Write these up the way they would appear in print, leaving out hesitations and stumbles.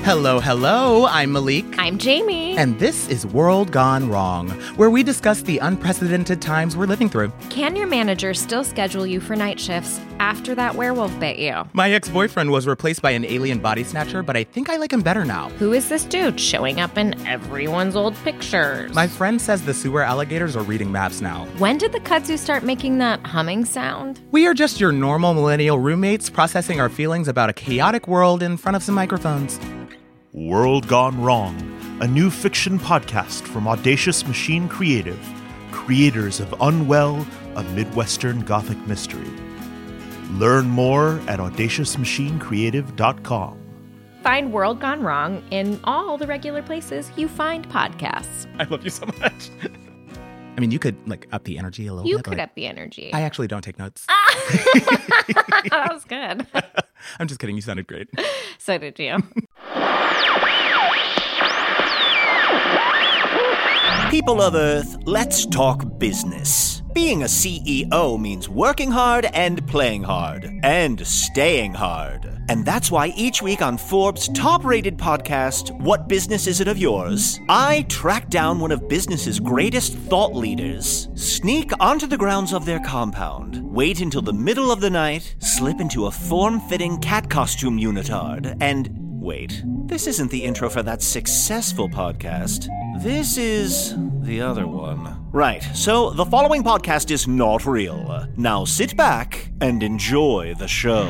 Hello, hello. I'm Malik. I'm Jamie. And this is World Gone Wrong, where we discuss the unprecedented times we're living through. Can your manager still schedule you for night shifts after that werewolf bit you? My ex-boyfriend was replaced by an alien body snatcher, but I think I like him better now. Who is this dude showing up in everyone's old pictures? My friend says the sewer alligators are reading maps now. When did the kudzu start making that humming sound? We are just your normal millennial roommates processing our feelings about a chaotic world in front of some microphones. World Gone Wrong, a new fiction podcast from Audacious Machine Creative, creators of Unwell, a Midwestern Gothic mystery. Learn more at audaciousmachinecreative.com. Find World Gone Wrong in all the regular places you find podcasts. I love you so much. I mean, you could, up the energy a little bit. You could up the energy. I actually don't take notes. That was good. I'm just kidding. You sounded great. So did you. People of Earth, let's talk business. Being a CEO means working hard and playing hard and staying hard. And that's why each week on Forbes' top-rated podcast, What Business Is It of Yours?, I track down one of business's greatest thought leaders, sneak onto the grounds of their compound, wait until the middle of the night, slip into a form-fitting cat costume unitard, and wait, this isn't the intro for that successful podcast. This is the other one. Right, so the following podcast is not real. Now sit back and enjoy the show.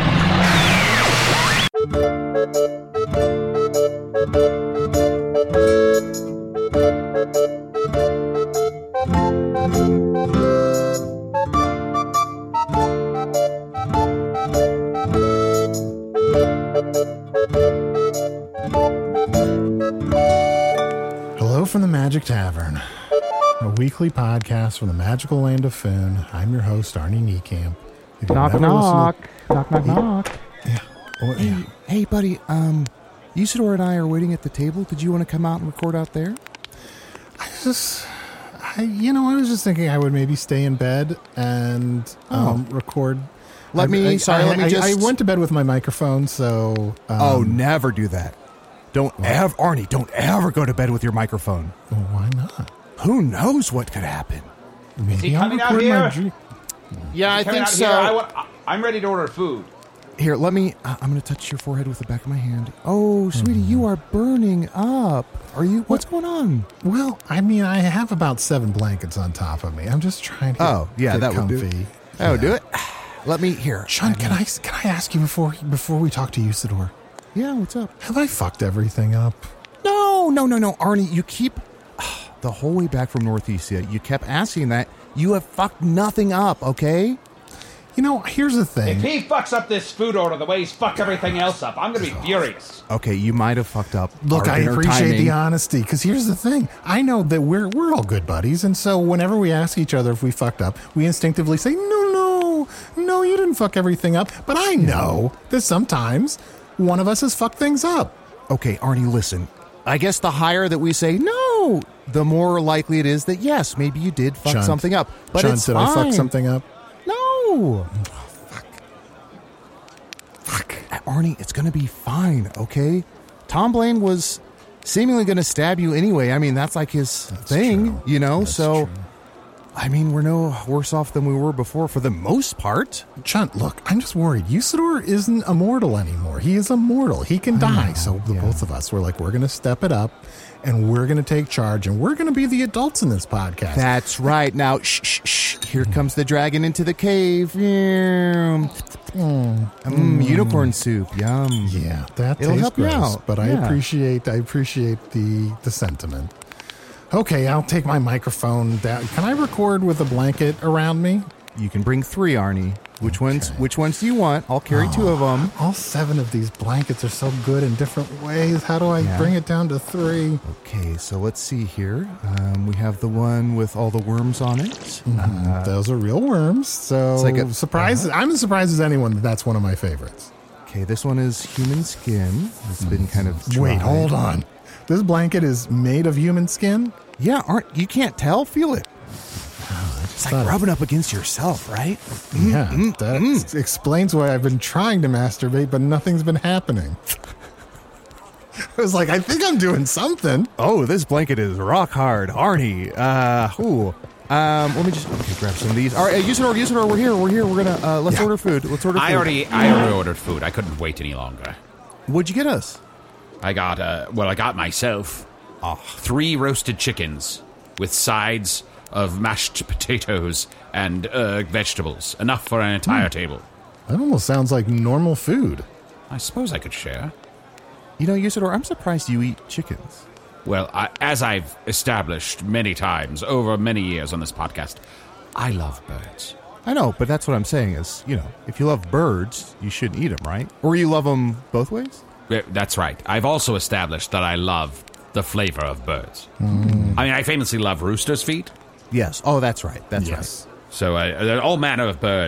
Hello from the Magic Tavern, a weekly podcast from the magical land of Foon. I'm your host, Arnie Niekamp. If you've Knock, never knock. listened Knock, knock, knock. Yeah. Oh, yeah. Hey, buddy, Usador and I are waiting at the table. Did you want to come out and record out there? I was just thinking I would maybe stay in bed and record. I went to bed with my microphone, so... never do that. Arnie, don't ever go to bed with your microphone. Well, why not? Who knows what could happen? Maybe Is he I'll coming out record here? Yeah, I Coming think out so. here? I'm ready to order food. Here, let me... I'm going to touch your forehead with the back of my hand. Oh, sweetie, you are burning up. What's going on? Well, I mean, I have about 7 blankets on top of me. I'm just trying to get that comfy. would do it. That would do it. Let me... Here. Sean, can I ask you before we talk to Usador? Yeah, what's up? Have I fucked everything up? No. Arnie, you keep... The whole way back from Northeast, you kept asking that. You have fucked nothing up, okay? You know, here's the thing. If he fucks up this food order the way he's fucked everything else up, I'm going to be furious. Okay, you might have fucked up. Look, our I dinner appreciate timing. the honesty, because here's the thing. I know that we're all good buddies, and so whenever we ask each other if we fucked up, we instinctively say, no, you didn't fuck everything up. But I know that sometimes one of us has fucked things up. Okay, Arnie, listen. I guess the higher that we say no, the more likely it is that, yes, maybe you did fuck something up. But Sean, it's did fine. I fuck something up? No. Fuck. Arnie, it's going to be fine, okay? Tom Blaine was seemingly going to stab you anyway. I mean, that's like his thing, true. That's so... true. I mean, we're no worse off than we were before for the most part. Chunt, look, I'm just worried. Usador isn't immortal anymore. He is immortal. He can die. So the both of us, we're going to step it up, and we're going to take charge, and we're going to be the adults in this podcast. That's right. Now, shh. Here comes the dragon into the cave. Unicorn soup. Yum. Yeah, that It'll tastes help you gross, out. but I Yeah. appreciate the sentiment. Okay, I'll take my microphone down. Can I record with a blanket around me? You can bring 3, Arnie. Which ones do you want? I'll carry 2 of them. All 7 of these blankets are so good in different ways. How do I bring it down to 3? Okay, so let's see here. We have the one with all the worms on it. Those are real worms. So It's like a- I'm as surprised as anyone that that's one of my favorites. Okay, this one is human skin. It's been kind of dried. Wait, hold on. This blanket is made of human skin? Yeah, you can't tell? Feel it. It's like rubbing up against yourself, right? Yeah, that explains why I've been trying to masturbate, but nothing's been happening. I was like, I think I'm doing something. Oh, this blanket is rock hard. Arnie. Let me just grab some of these. All right, Usador, we're here. We're gonna let's order food. Let's order food. I already ordered food. I couldn't wait any longer. What'd you get us? I got myself 3 roasted chickens with sides of mashed potatoes and vegetables. Enough for an entire table. That almost sounds like normal food. I suppose I could share. You know, Usador, I'm surprised you eat chickens. Well, as I've established many times over many years on this podcast, I love birds. I know, but that's what I'm saying is, you know, if you love birds, you shouldn't eat them, right? Or you love them both ways? That's right. I've also established that I love the flavor of birds. I mean, I famously love rooster's feet. Yes. Oh, that's right. That's right. So all manner of bird,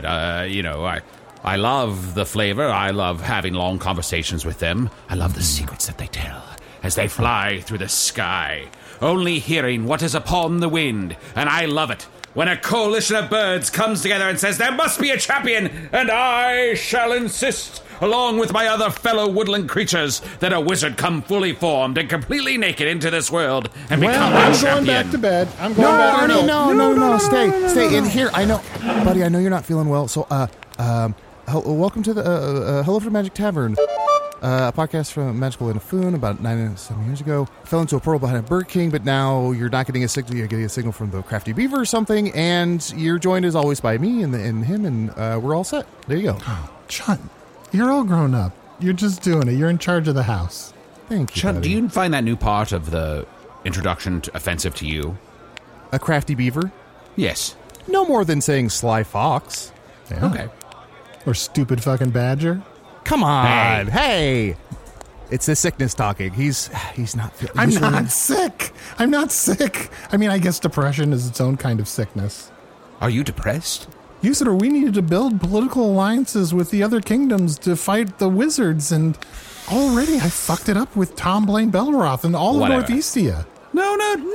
I love the flavor. I love having long conversations with them. I love the secrets that they tell as they fly through the sky, only hearing what is upon the wind. And I love it when a coalition of birds comes together and says, there must be a champion, and I shall insist, along with my other fellow woodland creatures, that a wizard come fully formed and completely naked into this world and become our champion. I'm going back to bed. I'm going back to bed. No, stay in here. I know, buddy, I know you're not feeling well, so, welcome to the Hello from Magic Tavern, a podcast from Magical Inafune about 7 years ago. Fell into a portal behind a Burger King, but now you're not getting a signal. You're getting a signal from the Crafty Beaver or something, and you're joined as always by me and him, and we're all set. There you go. Oh, Chunt, you're all grown up. You're just doing it. You're in charge of the house. Thank you, Chunt, buddy. do you find that new part of the introduction offensive to you? A Crafty Beaver? Yes. No more than saying Sly Fox. Yeah. Okay. Or stupid fucking badger. Come on. Hey. It's his sickness talking. He's not feeling... I'm not sick. I'm not sick. I mean, I guess depression is its own kind of sickness. Are you depressed? Usador, we needed to build political alliances with the other kingdoms to fight the wizards, and already I fucked it up with Tom Blaine Belroth and all of Northeastia. No.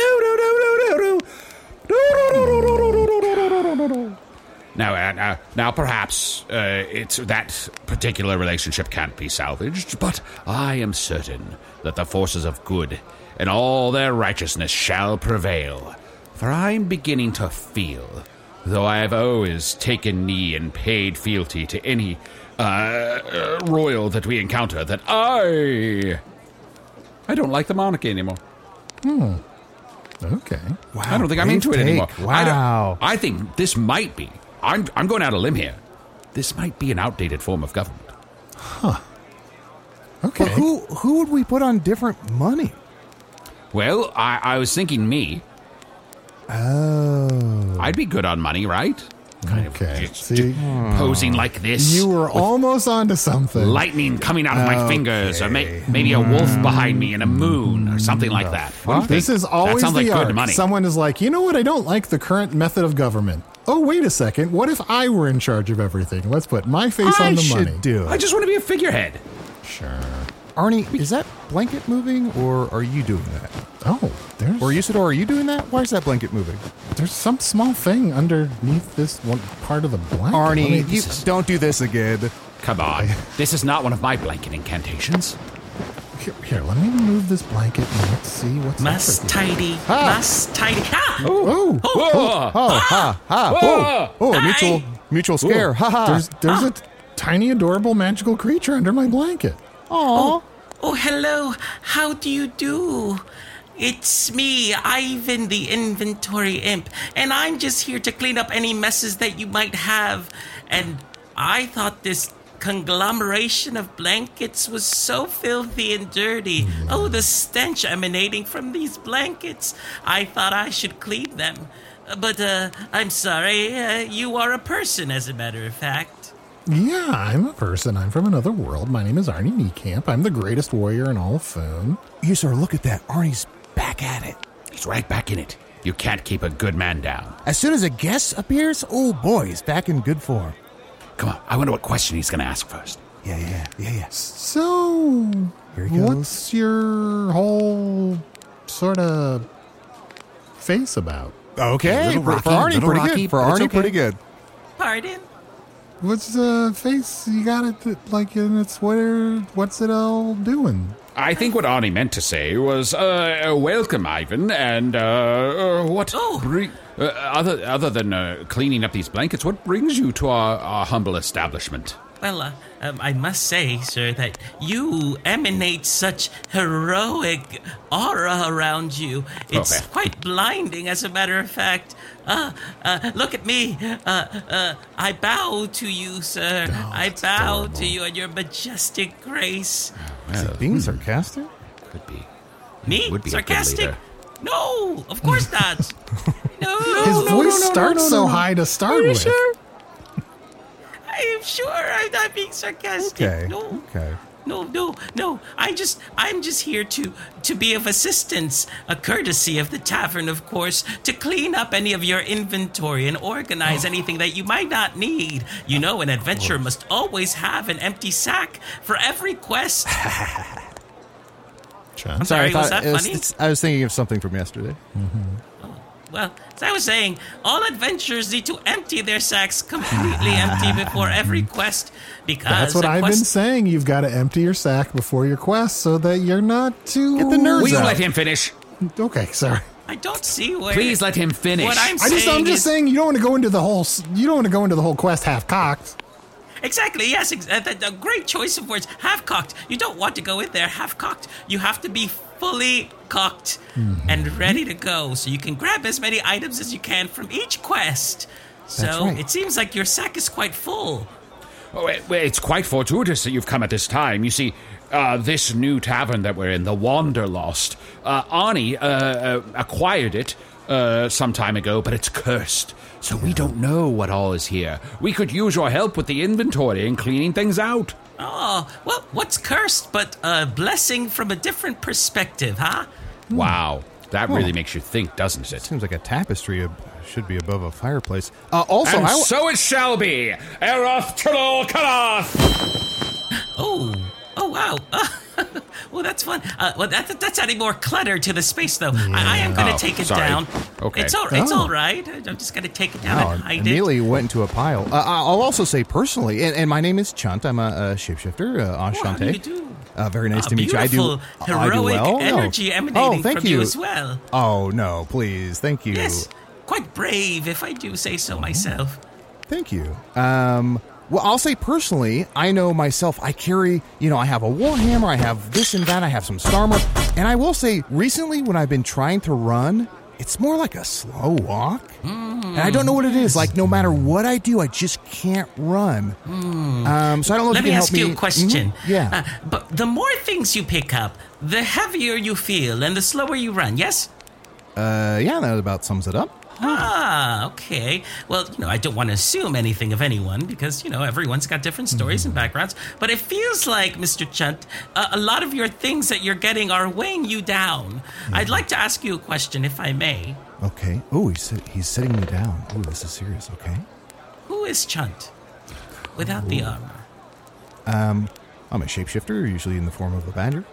Now, perhaps it's that particular relationship can't be salvaged, but I am certain that the forces of good and all their righteousness shall prevail. For I'm beginning to feel, though I have always taken knee and paid fealty to any royal that we encounter, that I don't like the monarchy anymore. Okay. Wow, I don't think I'm into it anymore. Wow. I think this might be. I'm going out on a limb here. This might be an outdated form of government. Okay. But who would we put on different money? Well, I was thinking me. Oh. I'd be good on money, right? Kind Okay. of See? posing like this. You were almost onto something. Lightning coming out of my fingers, or maybe a wolf behind me and a moon, or something like that. What do you This think? is always that sounds the like art. good money. Someone is like, you know what? I don't like the current method of government. Oh, wait a second. What if I were in charge of everything? Let's put my face on the money. do I it. just want to be a figurehead. Sure. Arnie, is that blanket moving, or are you doing that? Oh, Or Usador, are you doing that? Why is that blanket moving? there's some small thing underneath this one part of the blanket. Arnie, Let me- don't do this again. Come on. This is not one of my blanket incantations. Here, let me remove this blanket and let's see what's Must under here. tidy, must tidy. Ah! Oh, Mutual scare. Ha ha. there's a tiny, adorable, magical creature under my blanket. Aw. Oh, hello. How do you do? It's me, Ivan the Inventory Imp, and I'm just here to clean up any messes that you might have. And I thought this conglomeration of blankets was so filthy and dirty. Oh, the stench emanating from these blankets. I thought I should clean them. But, I'm sorry, you are a person, as a matter of fact. Yeah, I'm a person. I'm from another world. My name is Arnie Niekamp. I'm the greatest warrior in all of Foon. Usador, look at that. Arnie's back at it. He's right back in it. You can't keep a good man down. As soon as a guest appears, oh boy, he's back in good form. Come on, I wonder what question he's going to ask first. Yeah. So, Here he goes. what's your whole sort of face about? Okay, Little for rocky, Arnie, little pretty rocky, good. For but it's Arnie, okay. pretty good. Pardon? What's the face? You got it like in its what's it all doing? I think what Arnie meant to say was, welcome, Ivan, and, what... other than cleaning up these blankets, what brings you to our humble establishment? Well, I must say, sir, that you emanate such heroic aura around you. It's quite blinding, as a matter of fact. Look at me. I bow to you, sir. I bow to you and your majestic grace. Is it being sarcastic? Could be. Me? Would be Sarcastic? No, of course not. No. His voice starts so high to start with. Sure? I am sure I'm not being sarcastic. Okay. No. Okay. No. I'm just here to be of assistance, a courtesy of the tavern, of course, to clean up any of your inventory and organize anything that you might not need. You know, an adventurer must always have an empty sack for every quest. I'm sorry, was that funny? I was thinking of something from yesterday. Well, as I was saying, all adventurers need to empty their sacks completely empty before every quest, because That's what I've been saying. You've got to empty your sack before your quest so that you're not too... Get the nerds Will you out. let him finish? Okay, sorry. I don't see where... Please let him finish. What I'm I'm just saying you don't want to go into the whole... You don't want to go into the whole quest half-cocked. Exactly, yes. A great choice of words. Half-cocked. You don't want to go in there half-cocked. You have to be fully cocked and ready to go, so you can grab as many items as you can from each quest. So right. it seems like your sack is quite full. Oh, it's quite fortuitous that you've come at this time. You see, this new tavern that we're in, the Wanderlost, Arnie acquired it some time ago, but it's cursed. So we don't know what all is here. We could use your help with the inventory and cleaning things out. Oh, well, what's cursed but a blessing from a different perspective, huh? Wow. That really makes you think, doesn't it? Seems like a tapestry should be above a fireplace. Also, and so it shall be. Eroth Trillel Karath! Oh, wow. Well, that's fun. Well, that's adding more clutter to the space, though. I am going to take it down. Okay. It's all right. I'm just going to take it down and hide immediately it. went into a pile. I'll also say personally, and my name is Chunt. I'm a shapeshifter. How do you Enchanté. do? Very nice to meet you. I do Heroic well. energy emanating thank from you as well. Oh, no, please. Thank you. Yes, quite brave, if I do say so myself. Thank you. Well, I'll say personally, I know myself, I carry, I have a warhammer, I have this and that, I have some Starmer, and I will say, recently when I've been trying to run, it's more like a slow walk, and I don't know what it is. Like, no matter what I do, I just can't run. So I don't know if Let you me can help ask you a question. Yeah. But the more things you pick up, the heavier you feel and the slower you run, yes? Yeah, that about sums it up. Ah, okay. Well, I don't want to assume anything of anyone because, everyone's got different stories and backgrounds. But it feels like, Mr. Chunt, a lot of your things that you're getting are weighing you down. I'd like to ask you a question, if I may. Okay. Oh, he's sitting me down. Oh, this is serious. Okay. Who is Chunt without the armor? I'm a shapeshifter, usually in the form of a badger.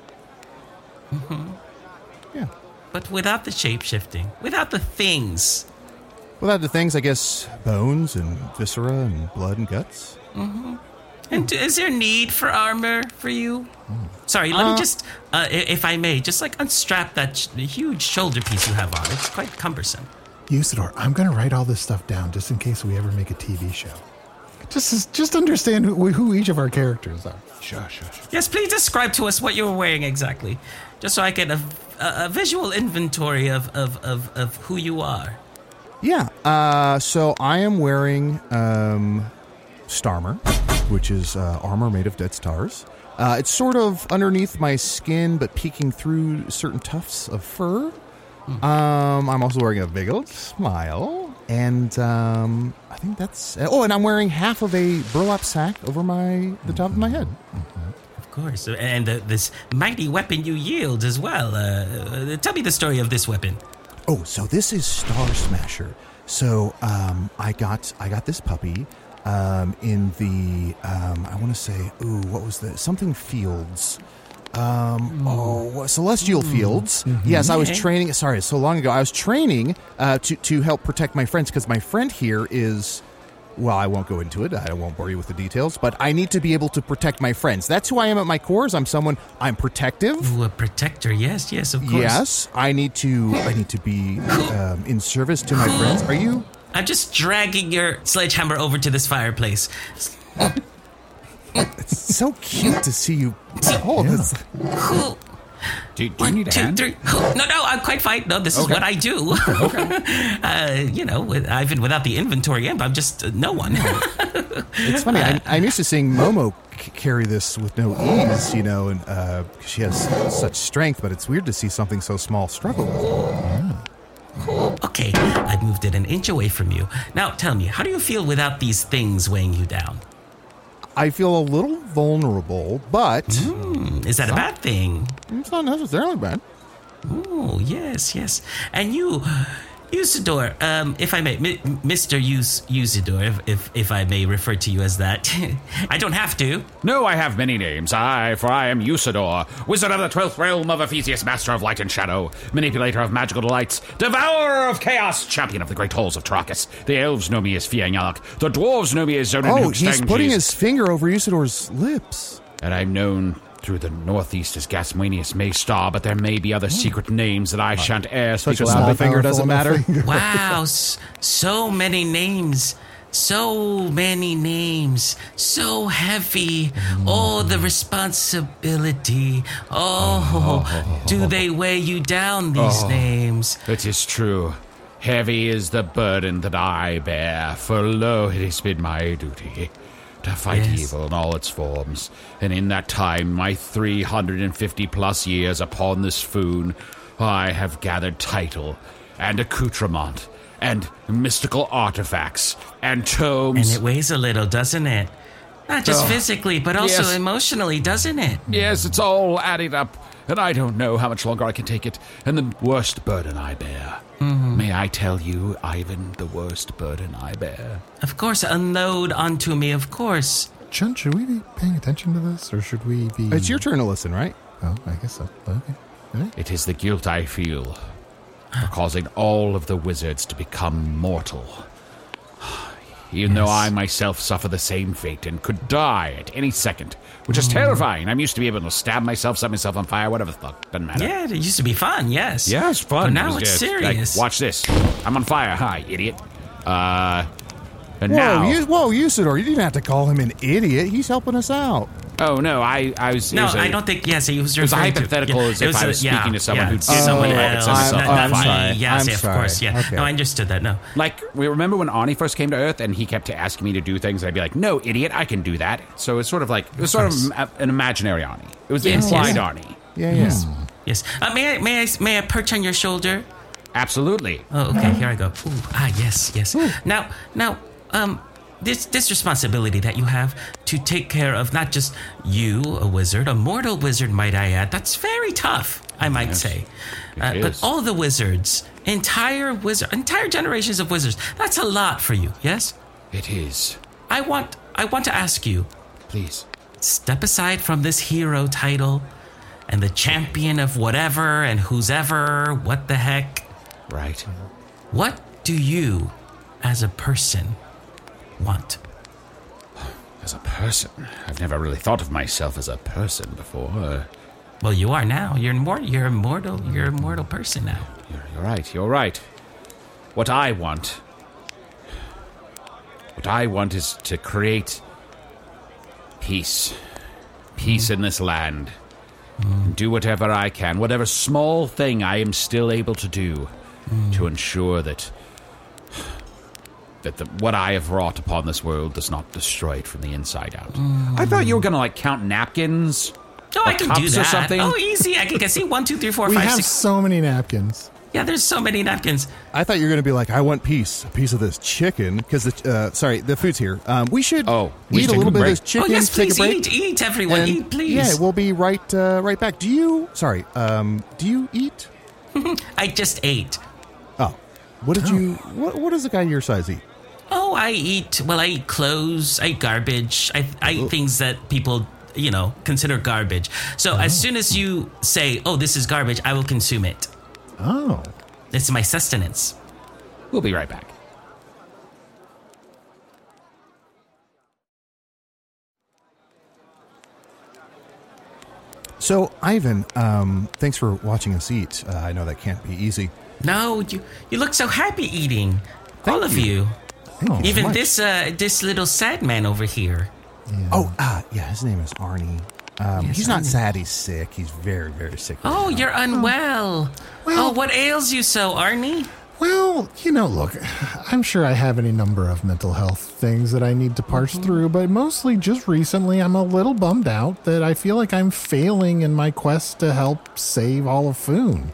Yeah. But without the shape-shifting, without the things. Without the things, I guess, bones and viscera and blood and guts. And is there need for armor for you? Sorry, let me just, if I may, just unstrap that huge shoulder piece you have on. It's quite cumbersome. Usador, I'm going to write all this stuff down just in case we ever make a TV show. Just understand who each of our characters are. Sure. Yes, please describe to us what you're wearing exactly, just so I get a visual inventory of who you are. Yeah, so I am wearing Starmer, which is armor made of dead stars. It's sort of underneath my skin, but peeking through certain tufts of fur. I'm also wearing a big old smile, and I think that's... Oh, and I'm wearing half of a burlap sack over the top of my head. Of course, and this mighty weapon you yield as well. Tell me the story of this weapon. Oh, so this is Star Smasher. So I got this puppy in the I want to say what was the something fields. Celestial Fields. Yes, I was training. Sorry, so long ago. I was training to help protect my friends because my friend here is well, I won't go into it. I won't bore you with the details, but I need to be able to protect my friends. That's who I am at my core. I'm protective. Ooh, a protector. Yes, of course. Yes, I need to be in service to my friends. Are you? I'm just dragging your sledgehammer over to this fireplace. It's so cute to see you hold this. Do you One, need a 2, hand? 3. No, I'm quite fine. No, this is what I do. Even without the inventory imp, I'm just no one. It's funny. I'm used to seeing Momo carry this with no ease, and she has such strength, but it's weird to see something so small struggle with it. Okay, I moved it an inch away from you. Now, tell me, how do you feel without these things weighing you down? I feel a little vulnerable, but... Is that a bad thing? It's not necessarily bad. Oh, yes. And you, Usador, if I may, Mr. Usador, if I may refer to you as that. I don't have to. No, I have many names. For I am Usador, wizard of the 12th realm of Ephesius, master of light and shadow, manipulator of magical delights, devourer of chaos, champion of the great halls of Trakus. The elves know me as Fiangyalak. The dwarves know me as Zonin. Oh, he's putting his finger over Usador's lips. And I'm known through the northeast as Gasmanius Maystar, but there may be other secret names that I shan't air. Such a small finger doesn't matter. Wow, so many names. So many names. So heavy. Oh, the responsibility. Oh, do they weigh you down, these names? It is true. Heavy is the burden that I bear, for lo, it has been my duty to fight evil in all its forms. And in that time, my 350-plus years upon this Foon, I have gathered title and accoutrement and mystical artifacts and tomes. And it weighs a little, doesn't it? Not just physically, but also emotionally, doesn't it? Yes, it's all adding up, and I don't know how much longer I can take it, and the worst burden I bear. May I tell you, Ivan, the worst burden I bear? Of course, unload onto me, of course. Chun, should we be paying attention to this, or should we be... It's your turn to listen, right? Oh, I guess so. Okay. Right. It is the guilt I feel for causing all of the wizards to become mortal. Even though I myself suffer the same fate and could die at any second, which is terrifying. I'm used to be able to stab myself, set myself on fire, whatever the fuck. Doesn't matter. Yeah, it used to be fun, yes. Yeah, it's fun. But now it's serious. Like, watch this. I'm on fire. Hi, idiot. And Whoa, now... Usador, you didn't have to call him an idiot. He's helping us out. Oh, no, I was... No, I don't think... Yes, he was It was a referring to... hypothetical as if I was speaking to someone who did someone something else. else. Not me. sorry. Yes, I'm of sorry. course, yeah. Okay. No, I understood that, no. Like, we remember when Ani first came to Earth and he kept asking me to do things, and I'd be like, no, idiot, I can do that. So it's sort of like... It was sort of an imaginary Ani. It was the implied Ani. Yeah. Yes. May I perch on your shoulder? Absolutely. Oh, okay, here I go. Ooh, yes. Now, this responsibility that you have to take care of not just you, a wizard, a mortal wizard, might I add, that's very tough, I might say. But all the wizards, entire generations of wizards, that's a lot for you, yes? It is. I want to ask you, Please. step aside from this hero title and the champion of whatever and who's ever, what the heck. Right. What do you, as a person, want? As a person, I've never really thought of myself as a person before. Well, you are now. You're a mortal person now. You're right. What I want is to create peace. Peace in this land. And do whatever I can, whatever small thing I am still able to do to ensure that what I have wrought upon this world does not destroy it from the inside out. I thought you were going to, count napkins. Oh, I can do that. Or something. Oh, easy. I can see 1, 2, 3, 4, We 5, have 6. so many napkins. Yeah, there's so many napkins. I thought you were going to be like, I want a piece of this chicken, because the food's here. We should we eat should a take little a bit of break. this chicken. Oh, yes, take please a break. eat, everyone. And, Eat, please. Yeah, we'll be right back. Do you eat? I just ate. Oh, what does a guy your size eat? Oh, I eat clothes, I eat garbage, I eat things that people, consider garbage. So as soon as you say, oh, this is garbage, I will consume it. Oh. It's my sustenance. We'll be right back. So, Ivan, thanks for watching us eat. I know that can't be easy. No, you look so happy eating. All of you. Thank you Even so much. this little sad man over here. Yeah. Oh, his name is Arnie. He's not sad, he's sick. He's very, very sick. right Oh, now. you're unwell. Well- What ails you so, Arnie? Well, look, I'm sure I have any number of mental health things that I need to parse through, but mostly just recently I'm a little bummed out that I feel like I'm failing in my quest to help save all of Foon.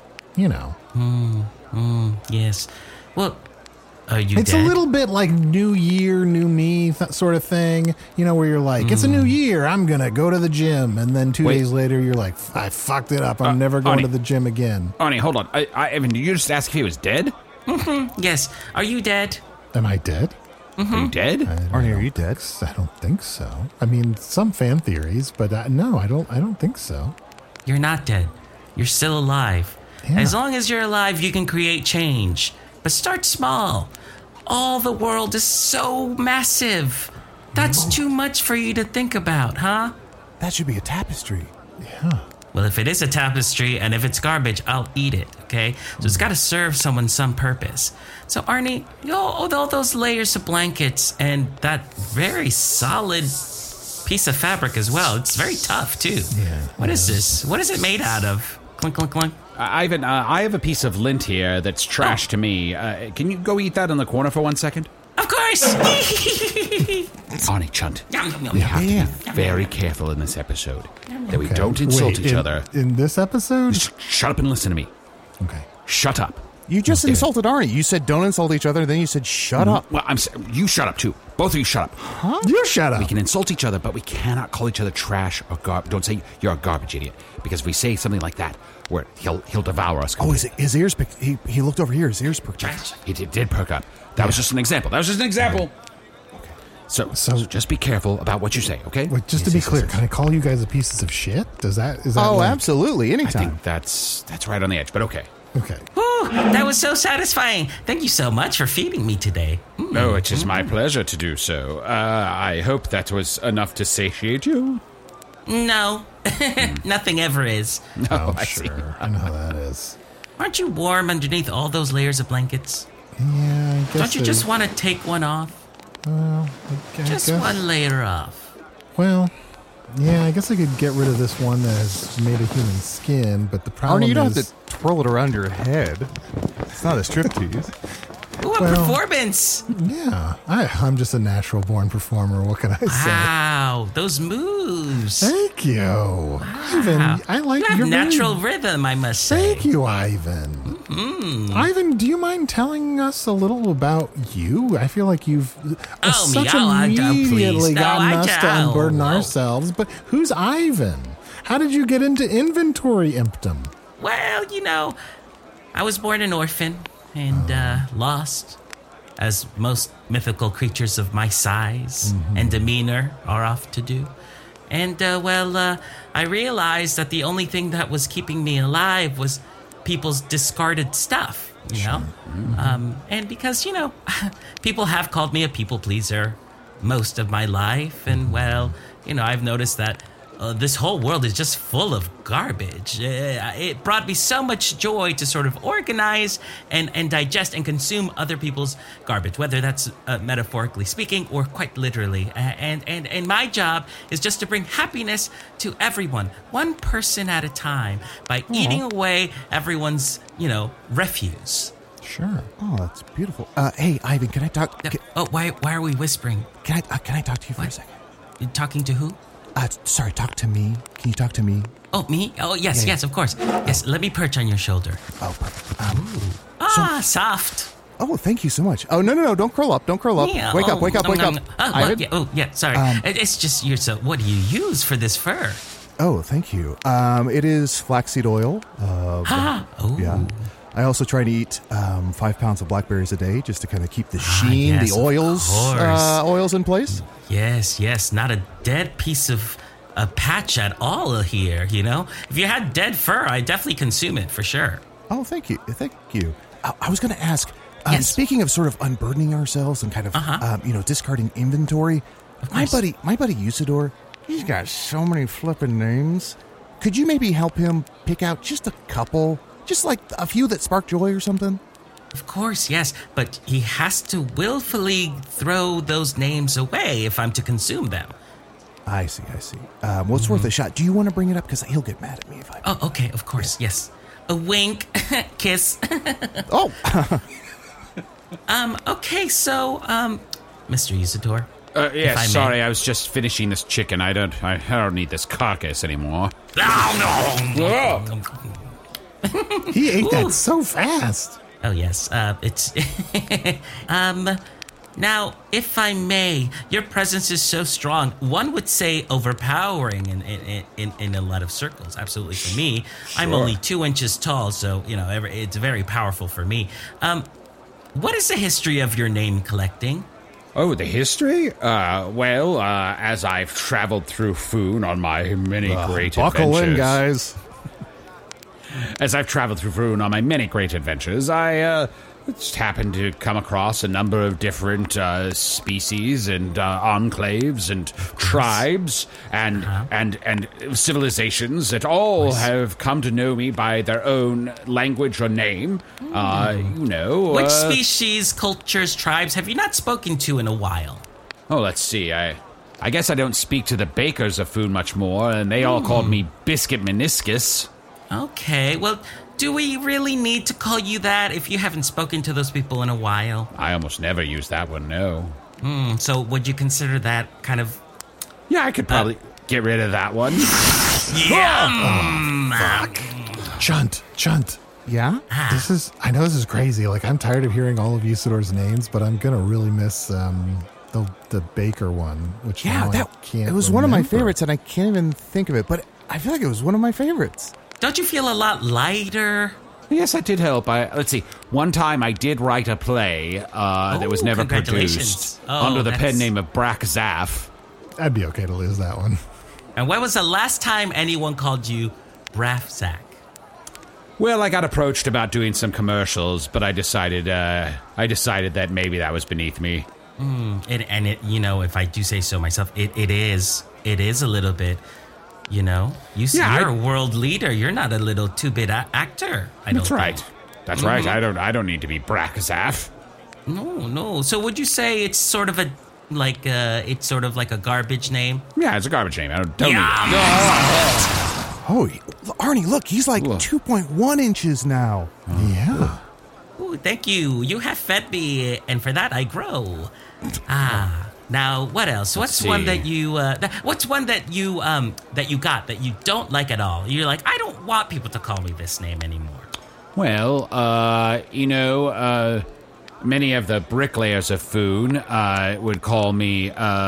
Yes. Well, are you It's dead? a little bit like new year, new me sort of thing, where you're like, it's a new year, I'm going to go to the gym. And then 2 Wait. days later, you're like, I fucked it up. I'm never going Arnie. to the gym again. Arnie, hold on. Ivan, did you just ask if he was dead? Yes. Are you dead? Am I dead? Are you dead? Arnie, are you dead? I don't think so. I mean, some fan theories, but no, I don't think so. You're not dead. You're still alive. Yeah. As long as you're alive, you can create change. But start small. All the world is so massive. That's too much for you to think about, huh? That should be a tapestry. Well, if it is a tapestry and if it's garbage, I'll eat it, okay? So it's got to serve someone some purpose. So, Arnie, all those layers of blankets and that very solid piece of fabric as well. It's very tough, too. Yeah. What is this? What is it made out of? Clink, clink, clink. Ivan, I have a piece of lint here that's trash to me. Can you go eat that in the corner for 1 second? Of course! Arnie, Chunt, Yum, yum, we yum. have to be very careful in this episode that we don't insult Wait, each other. In this episode? Shut up and listen to me. Okay. Shut up. You just Okay. insulted Arnie. You said don't insult each other, then you said shut up. Well, you shut up too. Both of you shut up. You shut up. We can insult each other, but we cannot call each other trash or garbage. Don't say you're a garbage idiot, because if we say something like that, where he'll devour us. Oh, his ears picked. He looked over here. His ears perked up. He did perk up. That was just an example. So just be careful about what you say, okay? Wait, just to be clear, can I call you guys a pieces of shit? Is that Oh, like- absolutely. I Anytime. think that's right on the edge, but okay. Okay. Whew, that was so satisfying. Thank you so much for feeding me today. No, it is my pleasure to do so. I hope that was enough to satiate you. No, nothing ever is. No, Oh, I see. sure. I know how that is. Aren't you warm underneath all those layers of blankets? Yeah, I guess Don't you just want to take one off? I Just guess- one layer off. Well, yeah, I guess I could get rid of this one that is made of human skin, but the problem Arnie, you don't is... have to twirl it around your head. It's not a striptease. Ooh, a Well- performance. Yeah, I'm just a natural-born performer. What can I say? Wow, those moves. Thank you. Ivan, I like You have your natural very- rhythm, I must say. Thank you, Ivan. Ivan, do you mind telling us a little about you? I feel like you've such immediately gotten us to unburden ourselves. But who's Ivan? How did you get into inventory impdom? Well, I was born an orphan and lost, as most mythical creatures of my size and demeanor are oft to do. And, I realized that the only thing that was keeping me alive was people's discarded stuff, you know? And because, people have called me a people pleaser most of my life. And, I've noticed that this whole world is just full of garbage. It brought me so much joy to sort of organize and digest and consume other people's garbage, whether that's metaphorically speaking or quite literally. And my job is just to bring happiness to everyone, one person at a time, by eating away everyone's, refuse. Sure. Oh, that's beautiful. Hey, Ivan, can I talk? Why are we whispering? Can I talk to you for a second? You talking to who? Sorry, talk to me. Can you talk to me? Oh, me? Oh, yes, Yeah. yes, of course. Yes, let me perch on your shoulder. Oh, perfect. Soft. Oh, thank you so much. Oh, no, don't curl up. Don't curl up. Yeah, Wake up. Oh, Ivan? yeah, sorry. It's just so. What do you use for this fur? Oh, thank you. It is flaxseed oil. Oh, Yeah. I also try to eat 5 pounds of blackberries a day just to kind of keep the sheen, yes, the of oils course. in place. Yes, not a dead piece of a patch at all here. If you had dead fur, I'd definitely consume it for sure. Oh, thank you. I was going to ask, Yes. speaking of sort of unburdening ourselves and kind of, discarding inventory, my course. buddy Usador, he's got so many flippin' names. could you maybe help him pick out just a couple, just like a few that spark joy or something? Of course, yes, but he has to willfully throw those names away if I'm to consume them. I see. Well, it's worth a shot. Do you want to bring it up? Because he'll get mad at me if I... Oh, okay, of course, yes. A wink, kiss. Oh! Okay, so, Mr. Usador. Yes, sorry, I was just finishing this chicken. I don't need this carcass anymore. No. He ate that so fast. Oh, yes, it's... Now, if I may, your presence is so strong. One would say overpowering in a lot of circles. Absolutely, for me, I'm only 2 inches tall, so it's very powerful for me. What is the history of your name collecting? Oh, the history? As I've traveled through Foon on my many great buckle adventures. in, guys. As I've traveled through Foon on my many great adventures, I just happened to come across a number of different species and enclaves and tribes and civilizations that all have come to know me by their own language or name. Which species, cultures, tribes have you not spoken to in a while? Oh, let's see. I guess I don't speak to the bakers of Foon much more, and they all called me Biscuit Meniscus. Okay, well, do we really need to call you that if you haven't spoken to those people in a while? I almost never use that one, no. So would you consider that kind of... Yeah, I could probably get rid of that one. Fuck. Chunt. Yeah? I know this is crazy. Like, I'm tired of hearing all of Usador's names, but I'm going to really miss the Baker one, which now I can't it was one of my remember. favorites, and I can't even think of it, but I feel like it was one of my favorites. Don't you feel a lot lighter? Yes, that did help. Let's see. One time I did write a play that was never produced under the pen name of Brack Zaff. I'd be okay to lose that one. And when was the last time anyone called you Braffsack? Well, I got approached about doing some commercials, but I decided that maybe that was beneath me. If I do say so myself, it is a little bit. You're a world leader. You're not a little 2-bit actor. That's right. I don't need to be Brack Zaff. No. So would you say it's sort of like a garbage name? Yeah, it's a garbage name. I don't need it. Oh, Arnie, look, he's like 2.1 inches now. Yeah. Ooh, thank you. You have fed me, and for that I grow. Now, what else? What's one that you got that you don't like at all? You're like, I don't want people to call me this name anymore. Well, many of the bricklayers of Foon would call me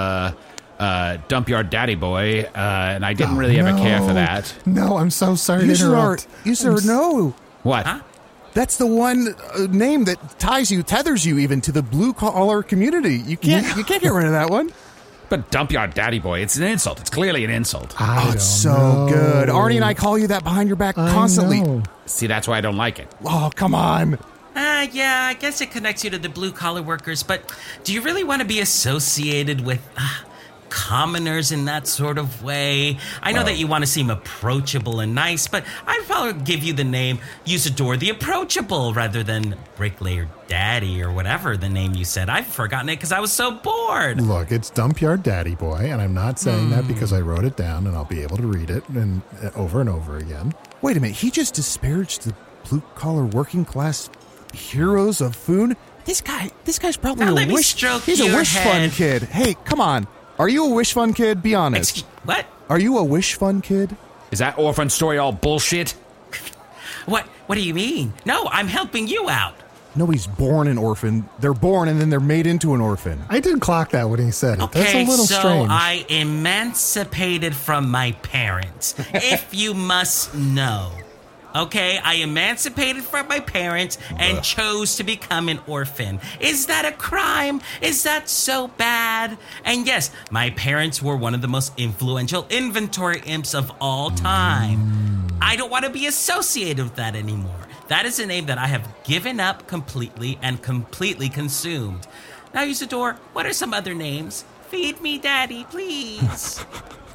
Dump Yard Daddy Boy, and I didn't really ever care for that. No, I'm so sorry to interrupt. No. What? Huh? That's the one name that tethers you even to the blue-collar community. You can't get rid of that one. But Dump Yard Daddy Boy, it's an insult. It's clearly an insult. It's so good. Arnie and I call you that behind your back constantly. Know. See, that's why I don't like it. Oh, come on. Yeah, I guess it connects you to the blue-collar workers, but do you really want to be associated with commoners in that sort of way? I know that you want to seem approachable and nice, but I'd probably give you the name Usador the Approachable rather than Bricklayer Daddy or whatever the name you said. I've forgotten it because I was so bored. Look, it's Dump Yard Daddy Boy, and I'm not saying that because I wrote it down and I'll be able to read it and over again. Wait a minute, he just disparaged the blue-collar working-class heroes of Foon? This guy's probably Now a let me wish. stroke He's a your wish head. fund kid. Hey, come on. Are you a wish fund kid? Be honest. What? Are you a wish fund kid? Is that orphan story all bullshit? What do you mean? No, I'm helping you out. Nobody's born an orphan. They're born and then they're made into an orphan. I did clock that when he said it. Okay, That's a little so strange. I emancipated from my parents, if you must know. Okay, I emancipated from my parents and chose to become an orphan. Is that a crime? Is that so bad? And yes, my parents were one of the most influential inventory imps of all time. I don't want to be associated with that anymore. That is a name that I have given up completely and completely consumed. Now, Usador, what are some other names? Feed me, Daddy, please.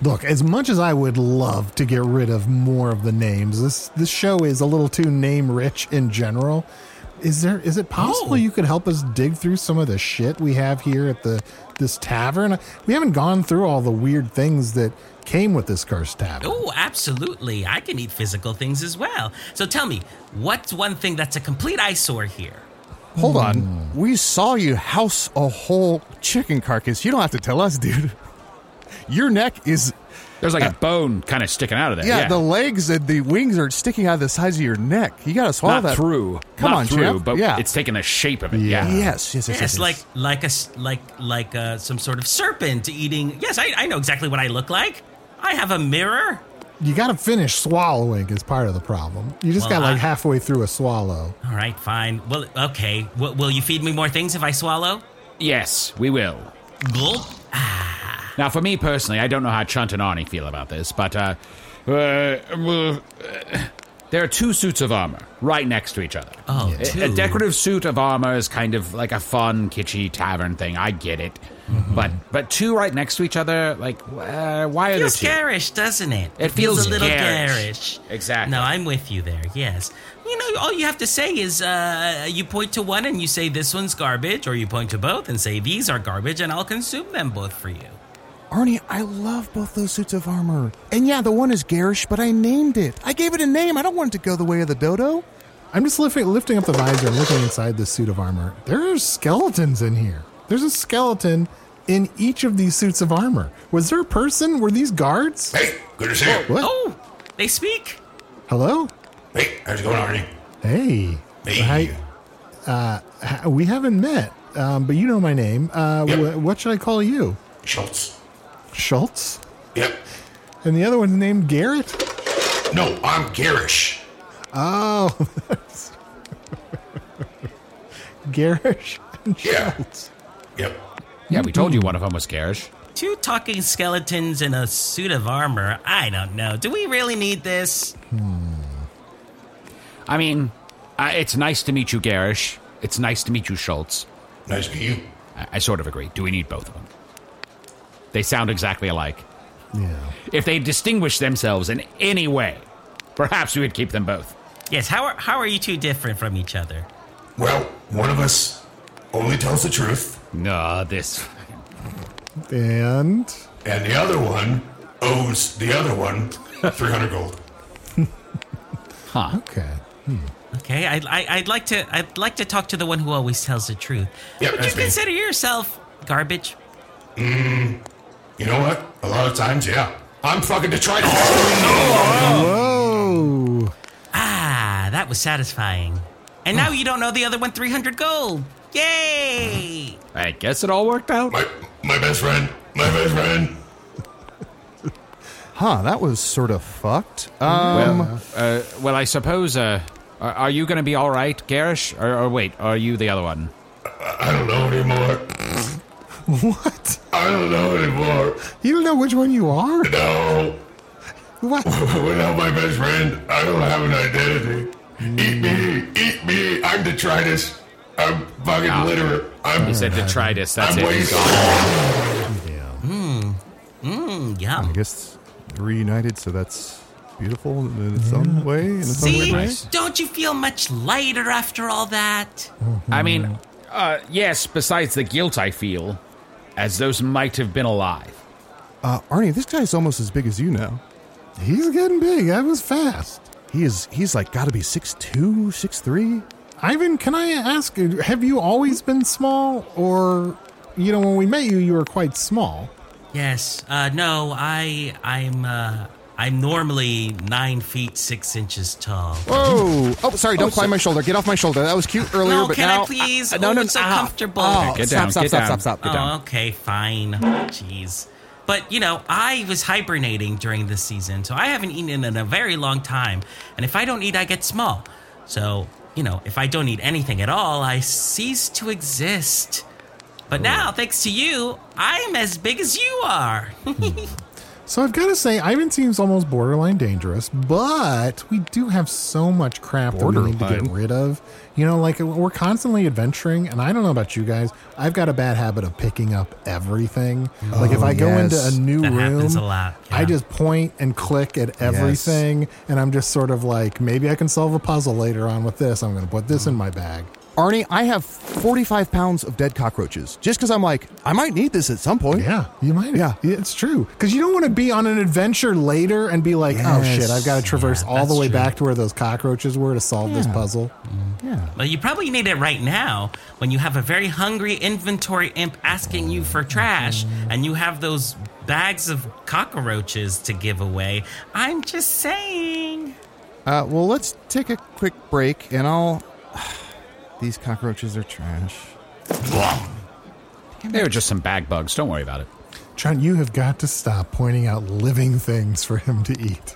Look, as much as I would love to get rid of more of the names, this show is a little too name rich in general. Is it possible you could help us dig through some of the shit we have here at this tavern? We haven't gone through all the weird things that came with this cursed tavern. Oh, absolutely. I can eat physical things as well. So tell me, what's one thing that's a complete eyesore here? Hold on. We saw you house a whole chicken carcass. You don't have to tell us, dude. Your neck is... There's like a bone kind of sticking out of there. Yeah, the legs and the wings are sticking out of the sides of your neck. You got to swallow Not that. through. Come Not on, through, champ. but Yeah. it's taking the shape of it. Yeah. Yeah. Yes. Like some sort of serpent eating. Yes, I know exactly what I look like. I have a mirror. You got to finish swallowing is part of the problem. You just got like halfway through a swallow. All right, fine. Well, okay. Will you feed me more things if I swallow? Yes, we will. Gulp. Now, for me personally, I don't know how Chunt and Arnie feel about this, but there are two suits of armor right next to each other. Oh, two. A decorative suit of armor is kind of like a fun, kitschy tavern thing. I get it. Mm-hmm. But two right next to each other, like, why are there Feels two? garish, doesn't it? It feels a little garish. Exactly. No, I'm with you there, yes. You know, all you have to say is you point to one and you say this one's garbage, or you point to both and say these are garbage, and I'll consume them both for you. Arnie, I love both those suits of armor. And yeah, the one is garish, but I named it. I gave it a name. I don't want it to go the way of the dodo. I'm just lifting up the visor and looking inside this suit of armor. There are skeletons in here. There's a skeleton in each of these suits of armor. Was there a person? Were these guards? Hey, good to see you. What? Oh, they speak. Hello? Hey, how's it going, Arnie? Hey. Hey. Hi. We haven't met, but you know my name. Yep. What should I call you? Schultz. Schultz? Yep. And the other one's named Garrett? No, I'm garish. Oh. Garish and Yeah. Schultz. Yep. Yeah, we told you one of them was garish. Two talking skeletons in a suit of armor. I don't know. Do we really need this? I mean, it's nice to meet you, Garish. It's nice to meet you, Schultz. Nice to meet you. I sort of agree. Do we need both of them? They sound exactly alike. Yeah. If they distinguish themselves in any way, perhaps we would keep them both. Yes, how are you two different from each other? Well, one of us only tells the truth, No, this... And and the other one owes the other one 300 gold. Huh. okay. Okay, I'd like to talk to the one who always tells the truth. Yep, Would you that's me. consider yourself garbage? You know what? A lot of times, yeah. I'm fucking detritus. Whoa. Ah, that was satisfying. And now you don't know the other one 300 gold. Yay! I guess it all worked out. My best friend. My best friend. Huh, that was sort of fucked. Well, I suppose, are you going to be all right, Garish? Or wait, are you the other one? I don't know anymore. What? I don't know anymore. You don't know which one you are? No. What? Without my best friend, I don't have an identity. Eat me. I'm detritus. I'm fucking literate. He said detritus. That's I'm it. He's wasted. gone. Yum. I guess reunited, so that's beautiful in its own way. In its own See, way. don't you feel much lighter after all that? I mean, yes, besides the guilt I feel, as those might have been alive. Arnie, this guy's almost as big as you now. He's getting big. That was fast. He's like got to be 6'2", 6'3". Ivan, can I ask, have you always been small? Or, when we met you were quite small. Yes. No, I'm normally 9 feet 6 inches tall. Whoa! Oh, sorry, don't climb my shoulder. Get off my shoulder. That was cute earlier, No, but can now... I please? no, It's so comfortable. Oh, Get down, stop. get down. Get Oh, down. okay, fine. Jeez. But, I was hibernating during this season, so I haven't eaten in a very long time. And if I don't eat, I get small. So, if I don't eat anything at all, I cease to exist. But now, thanks to you, I'm as big as you are. So I've got to say, Ivan seems almost borderline dangerous, but we do have so much crap that we need to get rid of. You know, like we're constantly adventuring, and I don't know about you guys. I've got a bad habit of picking up everything. Like if I go into a new room, happens a lot, yeah. I just point and click at everything, and I'm just sort of like, maybe I can solve a puzzle later on with this. I'm going to put this in my bag. Arnie, I have 45 pounds of dead cockroaches just because I'm like, I might need this at some point. Yeah, you might. Yeah, it's true. Because you don't want to be on an adventure later and be like, oh shit, I've got to traverse all the way back to where those cockroaches were to solve this puzzle. Yeah. Well, you probably need it right now when you have a very hungry inventory imp asking you for trash and you have those bags of cockroaches to give away. I'm just saying. Well, let's take a quick break and I'll... These cockroaches are trash. They were just some bag bugs. Don't worry about it. John, you have got to stop pointing out living things for him to eat.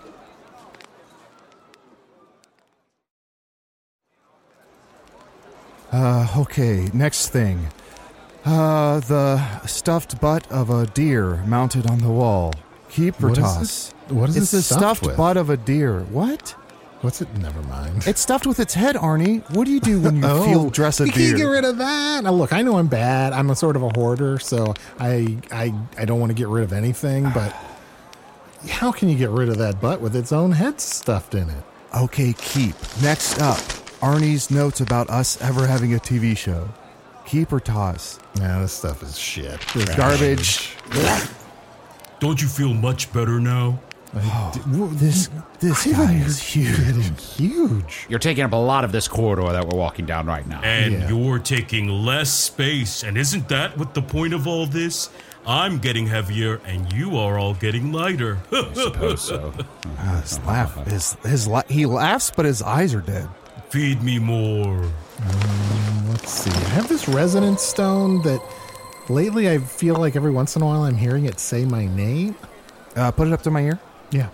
Okay, next thing. The stuffed butt of a deer mounted on the wall. Keep or toss? What is it's this the stuffed butt of a deer. What? What's it? Never mind. It's stuffed with its head, Arnie. What do you do when you field dress a you deer? Can't get rid of that. Now, look, I know I'm bad. I'm a sort of a hoarder, so I don't want to get rid of anything, but how can you get rid of that butt with its own head stuffed in it? Okay, keep. Next up, Arnie's notes about us ever having a TV show. Keep or toss? Nah, this stuff is shit. It's garbage. Don't you feel much better now? This guy is huge. You're taking up a lot of this corridor that we're walking down right now. And you're taking less space. And isn't that what the point of all this? I'm getting heavier and you are all getting lighter. I suppose so. His laugh. He laughs, but his eyes are dead. Feed me more. Let's see. I have this resonance stone that lately I feel like every once in a while I'm hearing it say my name. Put it up to my ear. Yeah.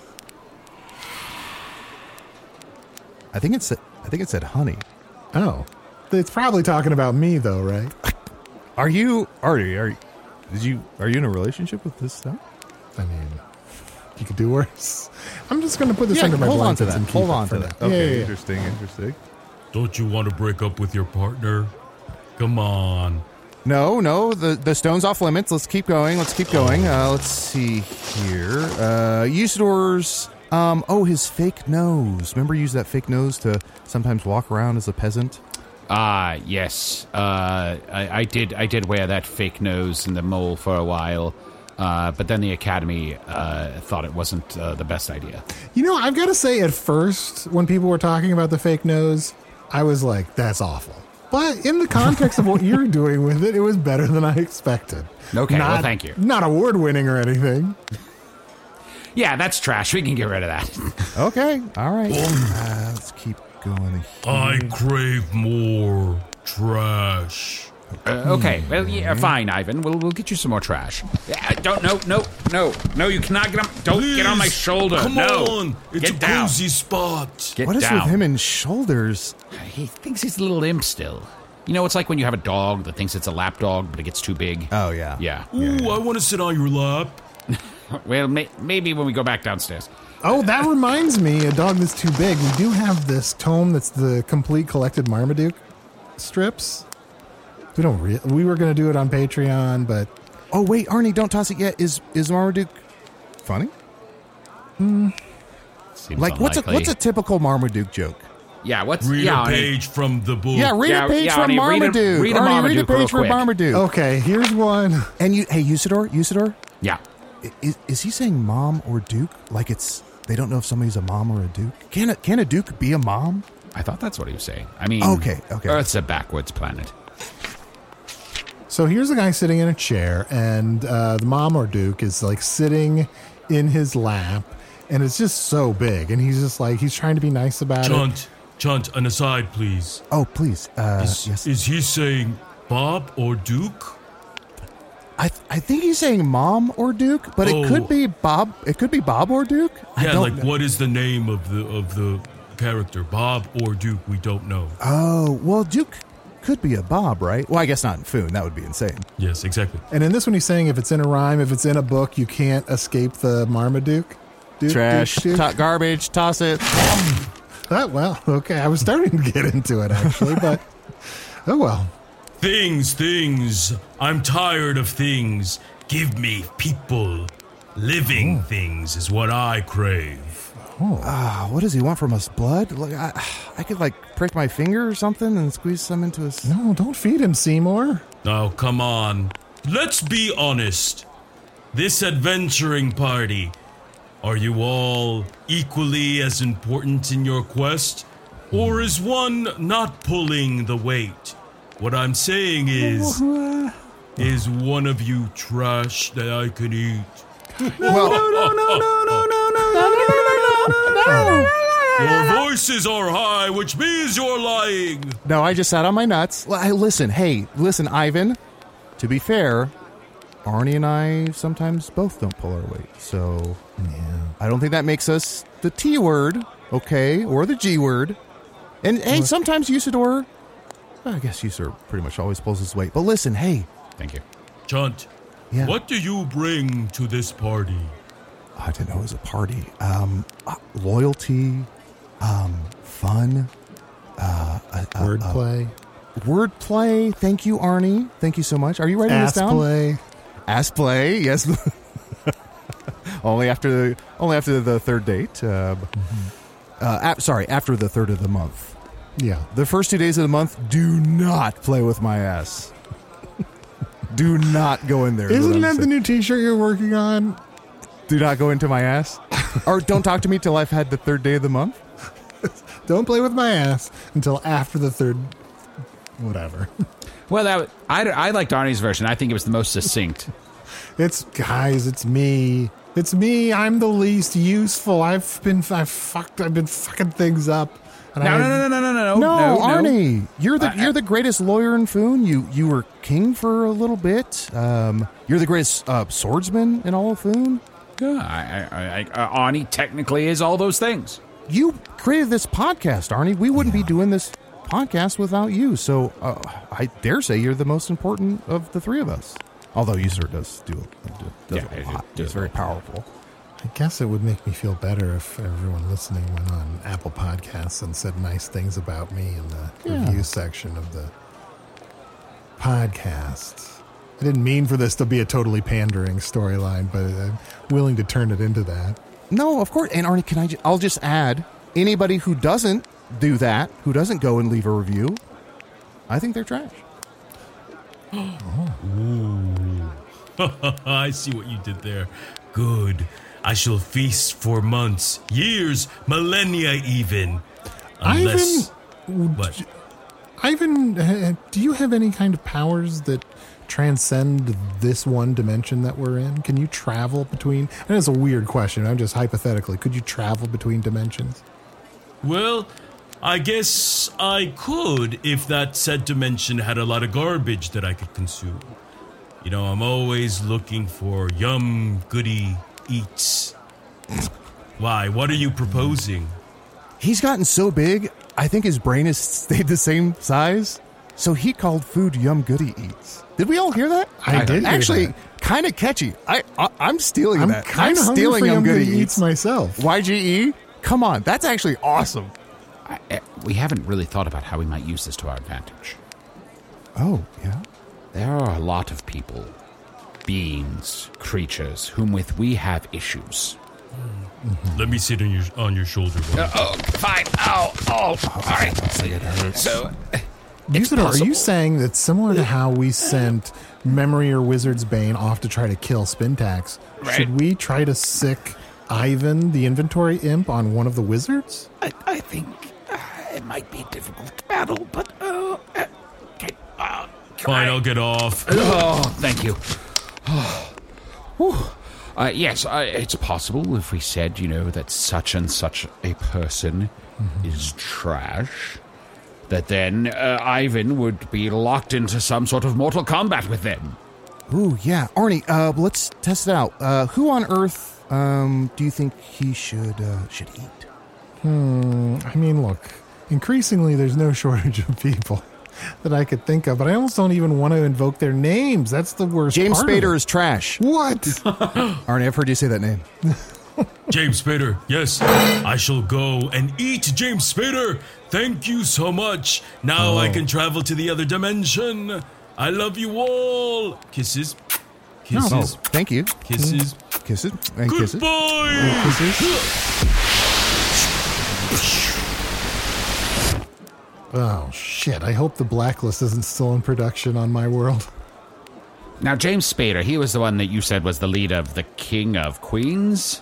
I think it said honey. Oh. It's probably talking about me though, right? Are you in a relationship with this stuff? I mean, you could do worse. I'm just going to put this under my hold on to blankets that. and keep Hold it on for to now. that. Okay, Yeah. interesting. Don't you want to break up with your partner? Come on. No, the stone's off limits. Let's keep going. Let's see here. Usador's, his fake nose. Remember, use that fake nose to sometimes walk around as a peasant? Yes. I did wear that fake nose in the mole for a while. But then the Academy thought it wasn't the best idea. You know, I've got to say, at first, when people were talking about the fake nose, I was like, that's awful. But in the context of what you're doing with it, it was better than I expected. Okay, well, thank you. Not award-winning or anything. Yeah, that's trash. We can get rid of that. Okay, all right. Let's keep going here. I crave more trash. Okay, well, yeah, fine, Ivan. We'll get you some more trash. No, you cannot get on. Don't get on my shoulder. Come on, it's get a down. cozy spot. Get What is down. with him and shoulders? He thinks he's a little imp still. You know, it's like when you have a dog that thinks it's a lap dog, but it gets too big. Oh, yeah. Yeah. Ooh, I want to sit on your lap. Well, maybe when we go back downstairs. Oh, that reminds me, a dog that's too big. We do have this tome that's the complete collected Marmaduke strips. We were going to do it on Patreon, but... Oh, wait, Arnie, don't toss it yet. Is Marmaduke funny? Seems Like, what's unlikely. a typical Marmaduke joke? Yeah, what's... Read yeah, a page from the book. Yeah, read a page from Arnie, Marmaduke. read a Arnie, read a Marmaduke real page from quick. Marmaduke. Okay, here's one. And Usador? Yeah. Is he saying mom or duke? Like they don't know if somebody's a mom or a duke? Can a duke be a mom? I thought that's what he was saying. I mean... Okay. Earth's a backwards planet. So here's a guy sitting in a chair, and the mom or Duke is like sitting in his lap, and it's just so big, and he's just like, he's trying to be nice about it. Chunt, an aside, please. Oh, please. Yes. Is he saying Bob or Duke? I think he's saying mom or duke, but it could be Bob. It could be Bob or Duke. Yeah, like what is the name of the character? Bob or Duke? We don't know. Oh, well, Duke could be a Bob, right? Well, I guess not in Foon. That would be insane. Yes, exactly. And in this one, he's saying if it's in a rhyme, if it's in a book, you can't escape the Marmaduke. Trash, garbage, toss it. Well, okay. I was starting to get into it, actually, but oh well. Things. I'm tired of things. Give me people. Living things is what I crave. What does he want from us? Blood? Look, I could prick my finger or something and squeeze some into his. No, don't feed him, Seymour. Oh, come on. Let's be honest. This adventuring party, are you all equally as important in your quest? Or is one not pulling the weight? What I'm saying is one of you trash that I can eat? Well, No. Your voices are high, which means you're lying. No, I just sat on my nuts. Listen, Ivan. To be fair, Arnie and I sometimes both don't pull our weight. So, I don't think that makes us the T word, okay, or the G word. And, hey, sometimes Usador, I guess Usador pretty much always pulls his weight. But listen, hey. Thank you. Chunt, what do you bring to this party? I didn't know it was a party. Loyalty, fun, wordplay. Wordplay. Thank you, Arnie. Thank you so much. Are you writing this down? Ass play. Yes. only after the third date. After the third of the month. Yeah. The first 2 days of the month, do not play with my ass. Do not go in there. Isn't that the new T-shirt you're working on? Do not go into my ass. Or don't talk to me till I've had the third day of the month. Don't play with my ass until after the third. Whatever. Well, I liked Arnie's version. I think it was the most succinct. It's me. It's me. I'm the least useful. I've been fucking things up. No, Arnie, you're the greatest lawyer in Foon. You were king for a little bit. You're the greatest swordsman in all of Foon. Yeah, Arnie technically is all those things. You created this podcast, Arnie. We wouldn't be doing this podcast without you. So I dare say you're the most important of the three of us. Although you sort of does a lot. It's very powerful. I guess it would make me feel better if everyone listening went on Apple Podcasts and said nice things about me in the review section of the podcast. I didn't mean for this to be a totally pandering storyline, but I'm willing to turn it into that. No, of course. And Arnie, I'll just add, anybody who doesn't do that, who doesn't go and leave a review, I think they're trash. Ooh. I see what you did there. Good. I shall feast for months, years, millennia even. Unless... Ivan, do you have any kind of powers that transcend this one dimension that we're in? Can you travel between... And it's a weird question. I'm just hypothetically. Could you travel between dimensions? Well, I guess I could if that said dimension had a lot of garbage that I could consume. You know, I'm always looking for yum goody eats. Why? What are you proposing? He's gotten so big, I think his brain has stayed the same size. So he called food Yum Goody Eats. Did we all hear that? I did. Actually, kind of catchy. I'm stealing that. I'm stealing Yum Goody Eats myself. YGE? Come on, that's actually awesome. We haven't really thought about how we might use this to our advantage. Oh, yeah? There are a lot of people, beings, creatures, whom with we have issues. Mm-hmm. Let me sit on your shoulder. Fine. All right. So, Usador, are you saying that similar to how we sent Memory or Wizard's Bane off to try to kill Spintax, should we try to sick Ivan, the inventory imp, on one of the wizards? I think it might be a difficult battle, but okay. Fine, I'll get off. Oh, thank you. Yes, it's possible if we said, that such and such a person is trash, that then Ivan would be locked into some sort of mortal combat with them. Ooh, yeah. Arnie, let's test it out. Who on Earth do you think he should eat? I mean, look, increasingly there's no shortage of people. that I could think of, but I almost don't even want to invoke their names. That's the worst James part of Spader it. is trash. What? Arnie, I've heard you say that name. James Spader, yes, I shall go and eat James Spader. Thank you so much. Now I can travel to the other dimension. I love you all. Kisses. Kisses. Oh, thank you. Kisses. Kisses. And kisses. Goodbye. And kisses. Oh, shit. I hope the Blacklist isn't still in production on my world. Now, James Spader, he was the one that you said was the lead of the King of Queens?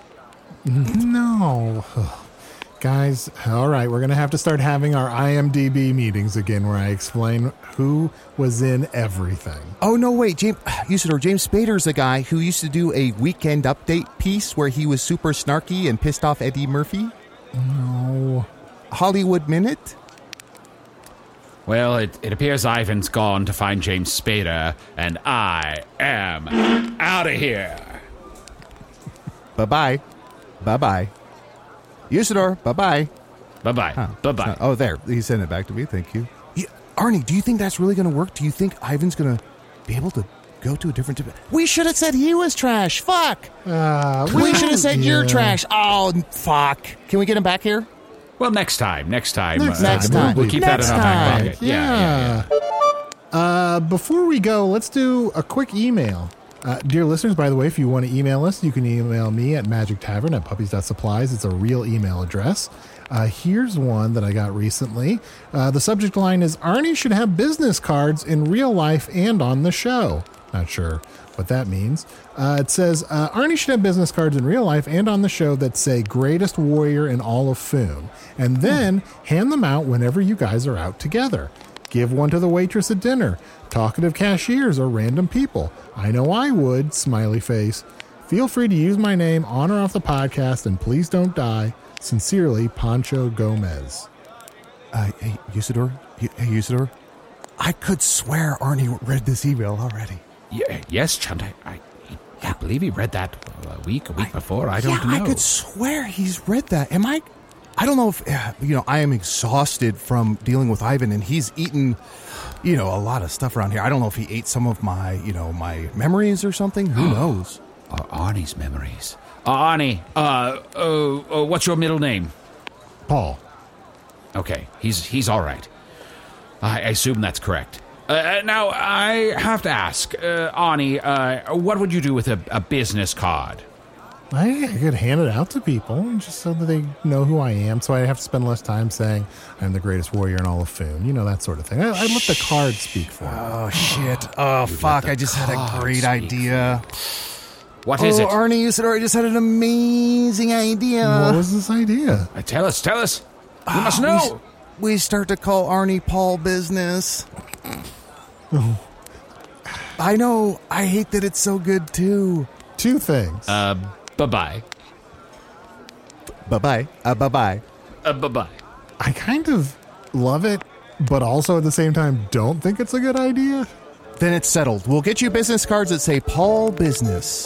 No. Guys, all right, we're going to have to start having our IMDb meetings again where I explain who was in everything. Oh, no, wait. James Spader's the guy who used to do a Weekend Update piece where he was super snarky and pissed off Eddie Murphy? No. Hollywood Minute? Well, it appears Ivan's gone to find James Spader, and I am out of here. Bye-bye. Bye-bye. Usador, bye-bye. Bye-bye. Huh. Bye-bye. Oh, there. He sent it back to me. Thank you. Yeah, Arnie, do you think that's really going to work? Do you think Ivan's going to be able to go to a different... We should have said he was trash. Fuck. We should have said you're trash. Oh, fuck. Can we get him back here? Well, next time. Next time. We'll keep that in our back pocket. Yeah. Before we go, let's do a quick email. Dear listeners, by the way, if you want to email us, you can email me at magictavern@puppies.supplies. It's a real email address. Here's one that I got recently. The subject line is, Arnie should have business cards in real life and on the show. Not sure what that means. It says, Arnie should have business cards in real life and on the show that say greatest warrior in all of Foon. And then hand them out whenever you guys are out together. Give one to the waitress at dinner, talkative cashiers, or random people. I know I would, smiley face. Feel free to use my name on or off the podcast, and please don't die. Sincerely, Pancho Gomez. Hey, Usador. I could swear Arnie read this email already. Yes, Chunt. I believe he read that a week before. I don't know. I could swear he's read that. I don't know if, I am exhausted from dealing with Ivan, and he's eaten, a lot of stuff around here. I don't know if he ate some of my, my memories or something. Who knows? Arnie's memories. Arnie, what's your middle name? Paul. Okay, he's all right. I assume that's correct. Now, I have to ask, Arnie, what would you do with a business card? I could hand it out to people just so that they know who I am, so I have to spend less time saying I'm the greatest warrior in all of Foon. That sort of thing. I let the card speak for me. Oh, shit. Oh, fuck. I just had a great idea. What is it? Arnie Usador, I just had an amazing idea. What was this idea? Tell us. You must know. We start to call Arnie Paul business. I know. I hate that it's so good, too. Two things. Bye-bye. Bye-bye. Bye-bye. Bye-bye. I kind of love it, but also at the same time don't think it's a good idea. Then it's settled. We'll get you business cards that say Paul Business.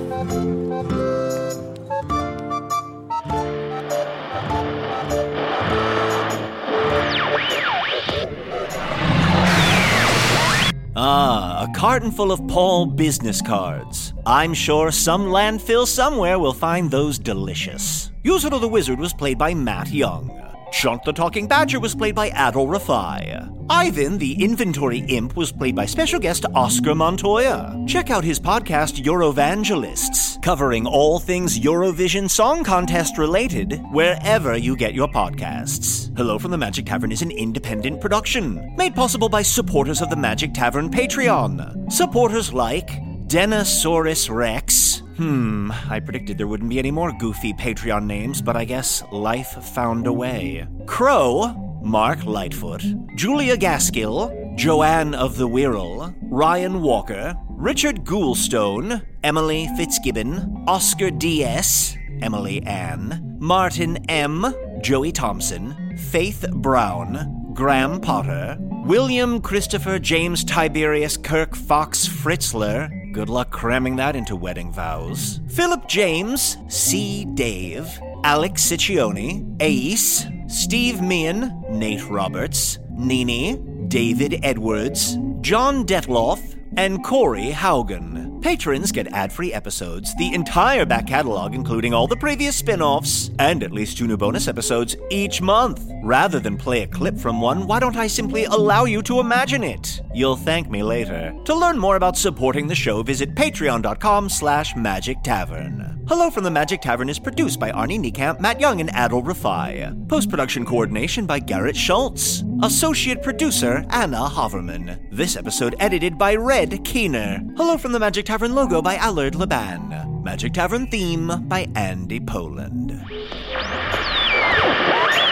A carton full of Paul business cards. I'm sure some landfill somewhere will find those delicious. Usador the Wizard was played by Matt Young. Chunt the Talking Badger was played by Adol Rafai. Ivan the Inventory Imp was played by special guest Oscar Montoya. Check out his podcast Eurovangelists, covering all things Eurovision Song Contest related wherever you get your podcasts. Hello from the Magic Tavern is an independent production, made possible by supporters of the Magic Tavern Patreon. Supporters like Denosaurus Rex. I predicted there wouldn't be any more goofy Patreon names, but I guess life found a way. Crow, Mark Lightfoot, Julia Gaskill, Joanne of the Wirral, Ryan Walker, Richard Goulstone, Emily Fitzgibbon, Oscar D.S., Emily Ann, Martin M., Joey Thompson, Faith Brown, Graham Potter, William Christopher James Tiberius Kirk Fox Fritzler. Good luck cramming that into wedding vows. Philip James, C. Dave, Alex Ciccione, Ace, Steve Meehan, Nate Roberts, Nini, David Edwards, John Detloff, and Corey Haugen. Patrons get ad-free episodes, the entire back catalog including all the previous spin-offs, and at least 2 new bonus episodes each month. Rather than play a clip from one, why don't I simply allow you to imagine it? You'll thank me later. To learn more about supporting the show, visit patreon.com/Magic Tavern. Hello from the Magic Tavern is produced by Arnie Niekamp, Matt Young, and Adil Rafai. Post-production coordination by Garrett Schultz. Associate producer, Anna Haverman. This episode edited by Red Keener. Hello from the Magic Tavern logo by Allard Laban. Magic Tavern theme by Andy Poland.